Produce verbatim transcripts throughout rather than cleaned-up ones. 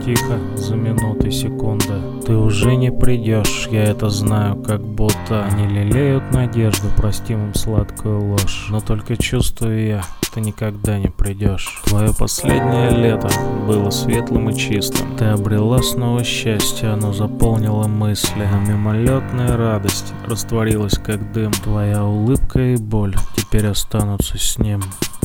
тихо за минуты, секунды. Ты уже не придешь, я это знаю, как будто они лелеют надежду, простим им сладкую ложь. Но только чувствую я, ты никогда не придешь. Твое последнее лето было светлым и чистым. Ты обрела снова счастье, оно заполнило мысли. Но мимолетная радость растворилась как дым. Твоя улыбка и боль теперь останутся с ним.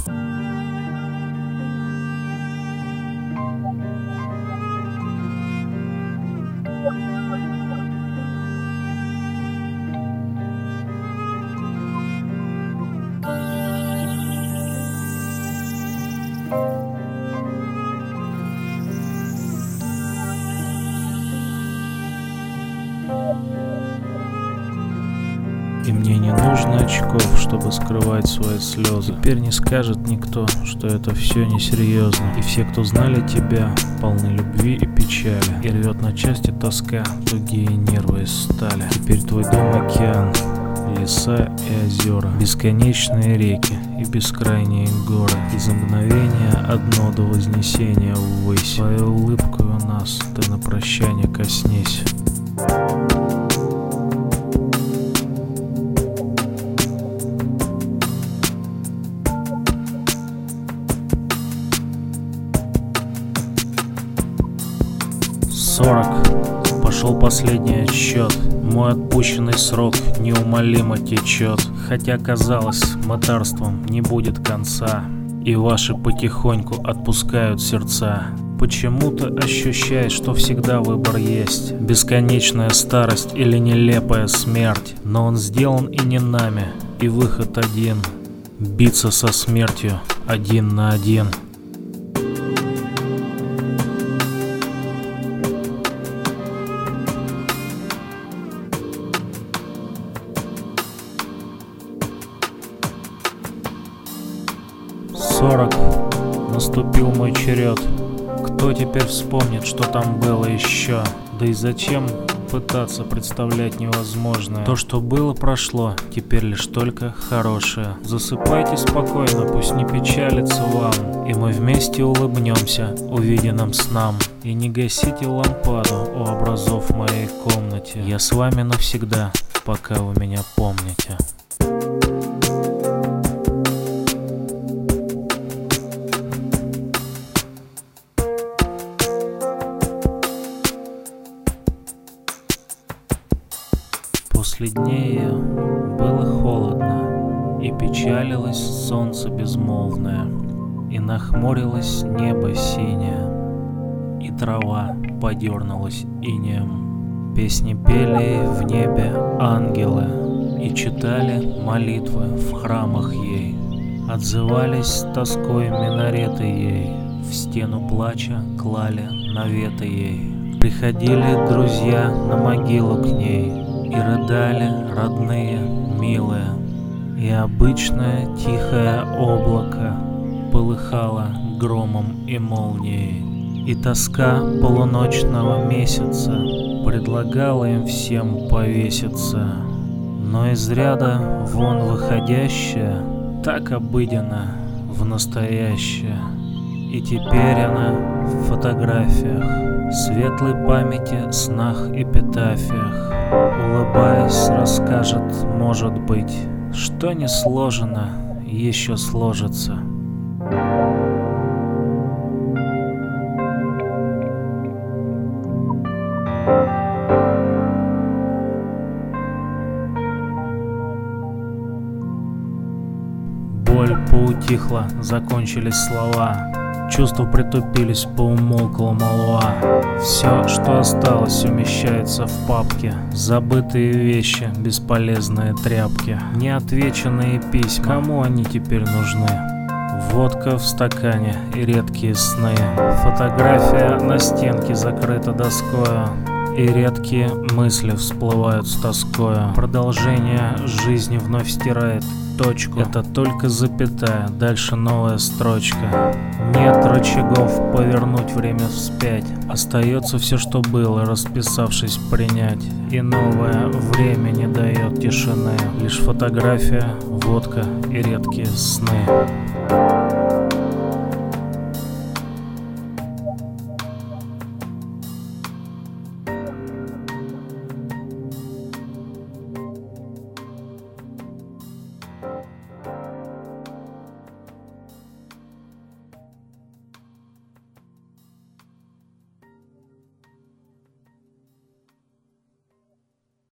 И мне не нужно очков, чтобы скрывать свои слезы. Теперь не скажет никто, что это все несерьезно. И все, кто знали тебя, полны любви и печали. И рвет на части тоска, тугие нервы из стали. Теперь твой дом океан, леса и озера, бесконечные реки и бескрайние горы. И за мгновение одно до вознесения ввысь. Твоей улыбкой у нас ты на прощание коснись. Сорок. Пошел последний отсчет. Мой отпущенный срок неумолимо течет. Хотя казалось, мытарством не будет конца. И ваши потихоньку отпускают сердца. Почему-то ощущаешь, что всегда выбор есть. Бесконечная старость или нелепая смерть. Но он сделан и не нами. И выход один. Биться со смертью один на один. Сорок. Наступил мой черед. Кто теперь вспомнит, что там было еще? Да и зачем пытаться представлять невозможное? То, что было, прошло, теперь лишь только хорошее. Засыпайте спокойно, пусть не печалится вам. И мы вместе улыбнемся увиденным снам. И не гасите лампаду у образов в моей комнате. Я с вами навсегда, пока вы меня помните. После дней ее было холодно, и печалилось солнце безмолвное, и нахмурилось небо синее, и трава подернулась инеем. Песни пели в небе ангелы, и читали молитвы в храмах ей. Отзывались тоской минареты ей, в стену плача клали наветы ей. Приходили друзья на могилу к ней, и рыдали родные, милые, и обычное тихое облако полыхало громом и молнией, и тоска полуночного месяца предлагала им всем повеситься, но из ряда вон выходящая так обыденно в настоящее, и теперь она в фотографиях, светлой памяти, снах и эпитафиях. Улыбаясь, расскажет, может быть, что не сложено, еще сложится. Боль поутихла, закончились слова. Чувства притупились, поумолкла молва. Все, что осталось, умещается в папке. Забытые вещи, бесполезные тряпки, неотвеченные письма. Кому они теперь нужны? Водка в стакане и редкие сны. Фотография на стенке закрыта доскою, и редкие мысли всплывают с тоскою. Продолжение жизни вновь стирает точку. Это только запятая, дальше новая строчка. Нет рычагов повернуть время вспять. Остается все, что было, расписавшись принять. И новое время не дает тишины. Лишь фотография, водка и редкие сны.